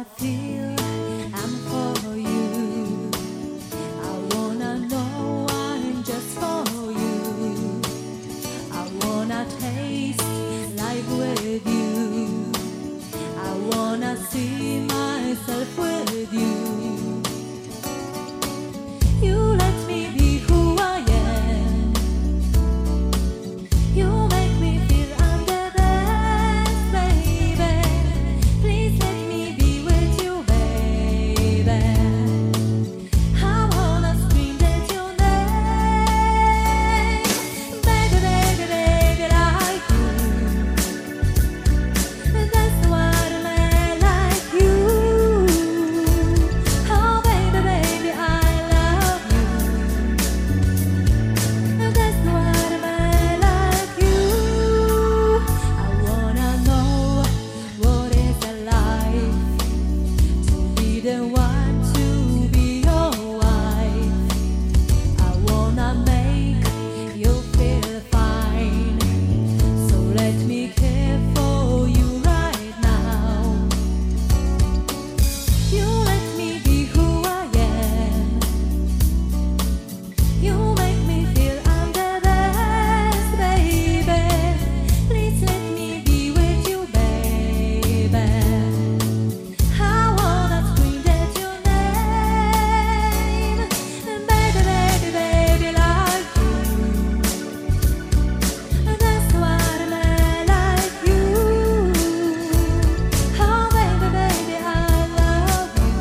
feel I'm for you. I wanna know I'm just for you. I wanna taste life with you. I wanna see myself with you. You let me be who I am. You make me feel I'm the best, baby. Please let me be with you, baby. I wanna scream at your name, baby, baby, baby, like you. That's what I like you. Oh, baby, baby, I love you. That's what I like you. I wanna know what it's like to be the one to be your wife. I wanna make you feel fine, so let me care for you right now. You let me be who I am. You make me feel I'm the best, baby. Please let me be with you, baby. I wanna scream at your name, baby, baby, baby, like you. That's what I like you. Oh, baby, baby, I love you.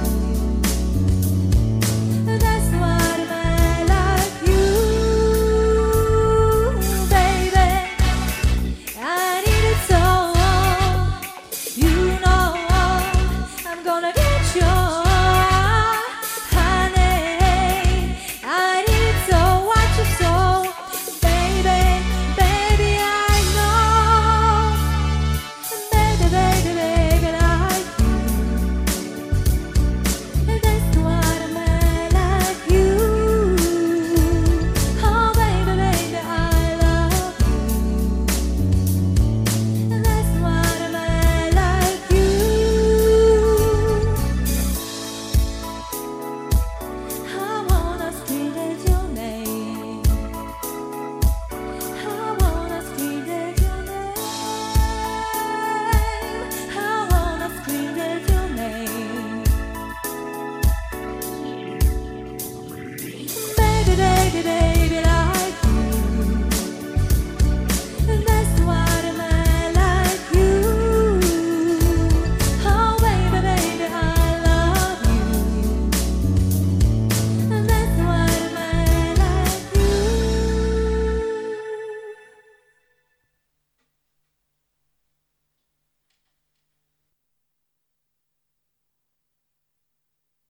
That's what I like you, baby. I need it so. You know I'm gonna get you, honey. I need it so. Watch your soul, baby, baby. I know, baby, baby, baby, like you. That's what I like you. Oh, baby, baby, I love you. That's what I like you. I wanna scream at your name. I wanna scream at your name. I wanna scream at your name. Baby, baby, baby.